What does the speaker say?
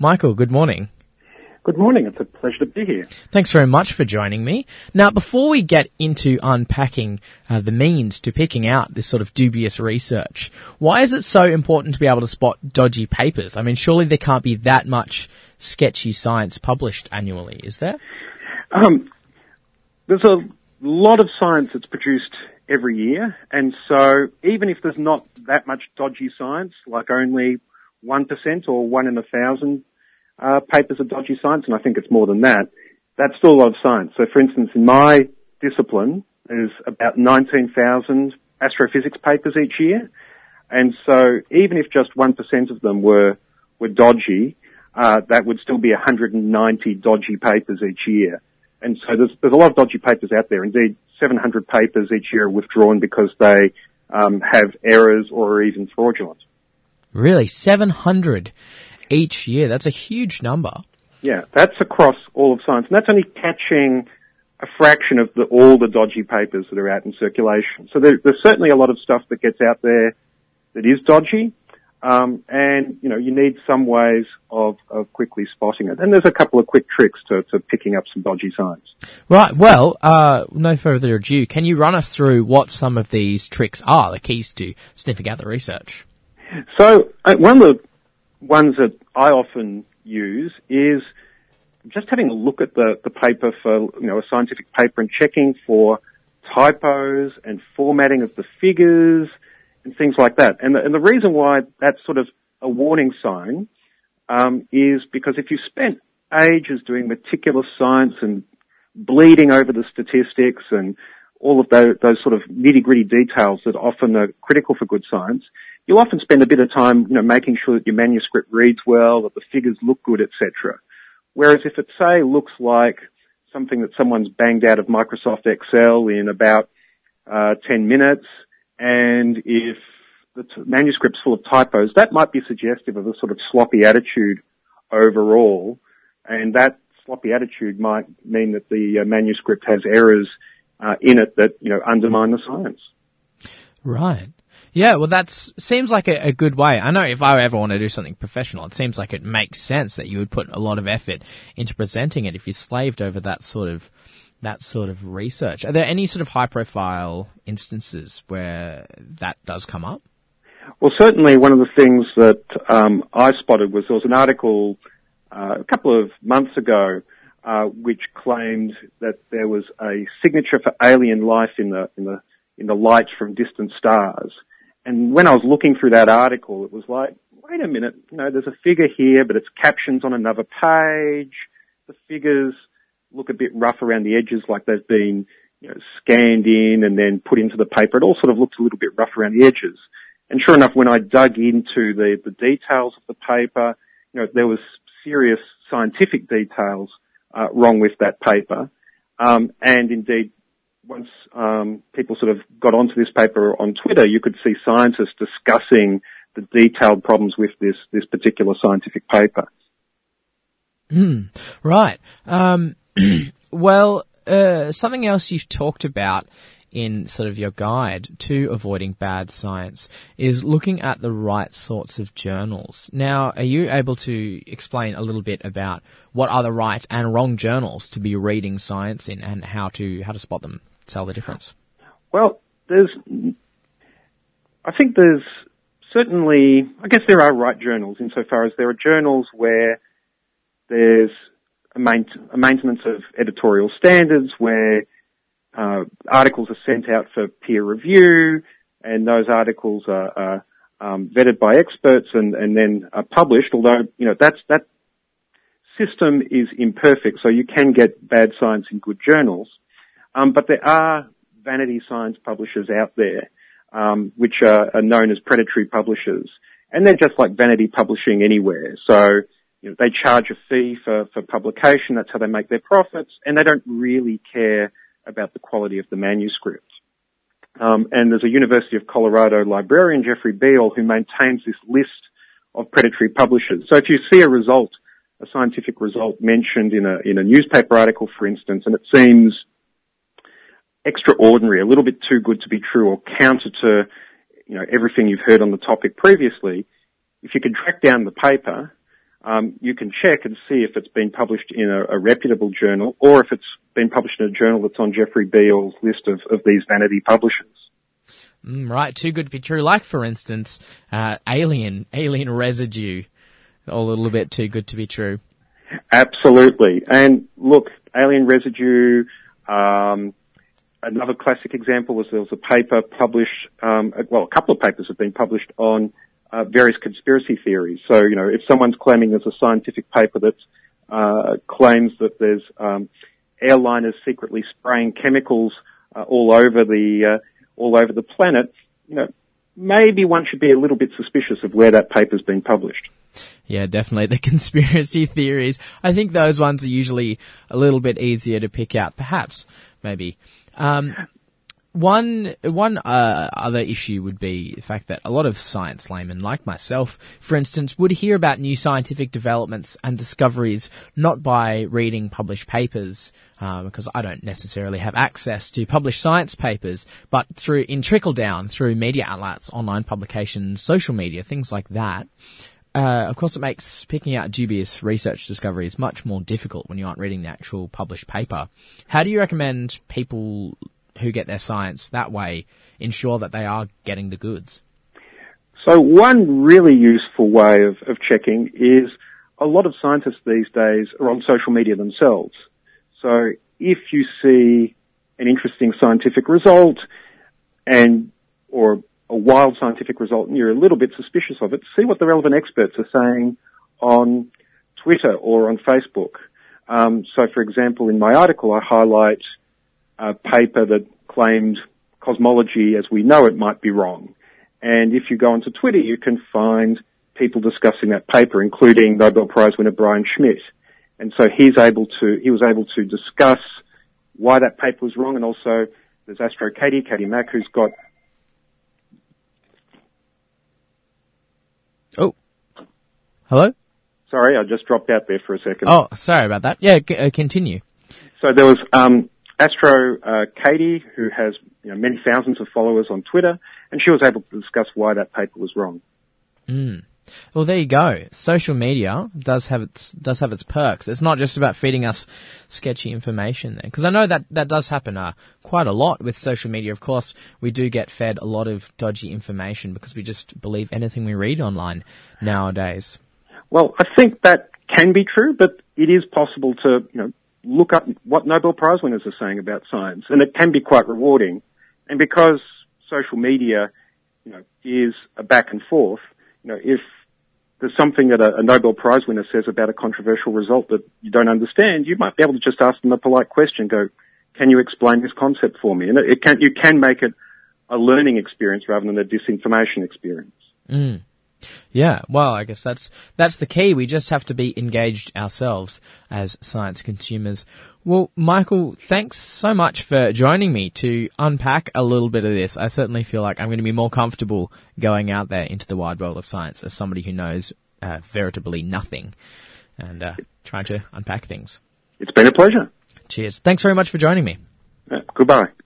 Michael, good morning. Good morning. It's a pleasure to be here. Thanks very much for joining me. Now, before we get into unpacking the means to picking out this sort of dubious research, why is it so important to be able to spot dodgy papers? I mean, surely there can't be that much sketchy science published annually, is there? There's a lot of science that's produced every year, and so even if there's not that much dodgy science, like only 1% or 1 in 1,000 papers of dodgy science, and I think it's more than that, that's still a lot of science. So, for instance, in my discipline, there's about 19,000 astrophysics papers each year, and so even if just 1% of them were dodgy, that would still be 190 dodgy papers each year. And so there's a lot of dodgy papers out there. Indeed, 700 papers each year are withdrawn because they have errors or are even fraudulent. Really? 700 each year? That's a huge number. Yeah, that's across all of science. And that's only catching a fraction of all the dodgy papers that are out in circulation. So there's certainly a lot of stuff that gets out there that is dodgy. And, you need some ways of quickly spotting it. And there's a couple of quick tricks to picking up some dodgy science. Right. Well, no further ado, can you run us through what some of these tricks are, the keys to sniffing out the research? So one of the ones that I often use is just having a look at the paper for, a scientific paper and checking for typos and formatting of the figures and things like that. And the reason why that's sort of a warning sign is because if you spent ages doing meticulous science and bleeding over the statistics and all of those sort of nitty-gritty details that often are critical for good science, you'll often spend a bit of time, making sure that your manuscript reads well, that the figures look good, etc. Whereas if it, say, looks like something that someone's banged out of Microsoft Excel in about 10 minutes, and if the manuscript's full of typos, that might be suggestive of a sort of sloppy attitude overall, and that sloppy attitude might mean that the manuscript has errors in it that, undermine the science. Right. Yeah, well, seems like a good way. I know if I ever want to do something professional, it seems like it makes sense that you would put a lot of effort into presenting it if you slaved over that sort of research. Are there any sort of high-profile instances where that does come up? Well, certainly one of the things that I spotted was there was an article a couple of months ago which claimed that there was a signature for alien life in the light from distant stars. And when I was looking through that article, it was like, wait a minute, there's a figure here, but it's captions on another page. The figures look a bit rough around the edges, like they've been, scanned in and then put into the paper. It all sort of looks a little bit rough around the edges. And sure enough, when I dug into the details of the paper, there was serious scientific details wrong with that paper. And indeed, once people sort of got onto this paper on Twitter, you could see scientists discussing the detailed problems with this particular scientific paper. Right. Well, something else you've talked about in sort of your guide to avoiding bad science is looking at the right sorts of journals. Now, are you able to explain a little bit about what are the right and wrong journals to be reading science in and how to spot them, tell the difference? Well, I think there's certainly, I guess there are right journals insofar as there are journals where there's a maintenance of editorial standards, where articles are sent out for peer review, and those articles are vetted by experts and then are published. Although that system is imperfect, so you can get bad science in good journals. But there are vanity science publishers out there, which are known as predatory publishers, and they're just like vanity publishing anywhere. So they charge a fee for publication. That's how they make their profits, and they don't really care about the quality of the manuscript. And there's a University of Colorado librarian, Jeffrey Beal, who maintains this list of predatory publishers. So if you see a scientific result mentioned in a newspaper article, for instance, and it seems extraordinary, a little bit too good to be true, or counter to everything you've heard on the topic previously, if you could track down the paper, you can check and see if it's been published in a reputable journal or if it's been published in a journal that's on Jeffrey Beall's list of these vanity publishers. Right, too good to be true. Like, for instance, Alien Residue, all a little bit too good to be true. Absolutely. And look, Alien Residue, another classic example was there was a paper published, a couple of papers have been published on various conspiracy theories. So, if someone's claiming there's a scientific paper that claims that there's airliners secretly spraying chemicals all over the planet, maybe one should be a little bit suspicious of where that paper's been published. Yeah, definitely. The conspiracy theories, I think those ones are usually a little bit easier to pick out, perhaps, maybe. One other issue would be the fact that a lot of science laymen, like myself, for instance, would hear about new scientific developments and discoveries not by reading published papers, because I don't necessarily have access to published science papers, but in trickle down through media outlets, online publications, social media, things like that. Of course, it makes picking out dubious research discoveries much more difficult when you aren't reading the actual published paper. How do you recommend people who get their science that way ensure that they are getting the goods? So one really useful way of checking is a lot of scientists these days are on social media themselves. So if you see an interesting scientific result or a wild scientific result and you're a little bit suspicious of it, see what the relevant experts are saying on Twitter or on Facebook. So for example, in my article, I highlight a paper that claimed cosmology as we know it might be wrong. And if you go onto Twitter, you can find people discussing that paper, including Nobel Prize winner Brian Schmidt. And so he was able to discuss why that paper was wrong. And also there's Astro Katie Mack, who's got... Oh, hello? Sorry, I just dropped out there for a second. Oh, sorry about that. Yeah, continue. So there was Astro Katie, who has many thousands of followers on Twitter, and she was able to discuss why that paper was wrong. Well, there you go. Social media does have its perks. It's not just about feeding us sketchy information there, because I know that does happen quite a lot with social media. Of course, we do get fed a lot of dodgy information because we just believe anything we read online nowadays. Well, I think that can be true, but it is possible to look up what Nobel Prize winners are saying about science, and it can be quite rewarding. And because social media, is a back and forth, if there's something that a Nobel Prize winner says about a controversial result that you don't understand, you might be able to just ask them a polite question, go, can you explain this concept for me? And you can make it a learning experience rather than a disinformation experience. Yeah, well, I guess that's the key. We just have to be engaged ourselves as science consumers. Well, Michael, thanks so much for joining me to unpack a little bit of this. I certainly feel like I'm going to be more comfortable going out there into the wide world of science as somebody who knows veritably nothing and trying to unpack things. It's been a pleasure. Cheers. Thanks very much for joining me. Goodbye.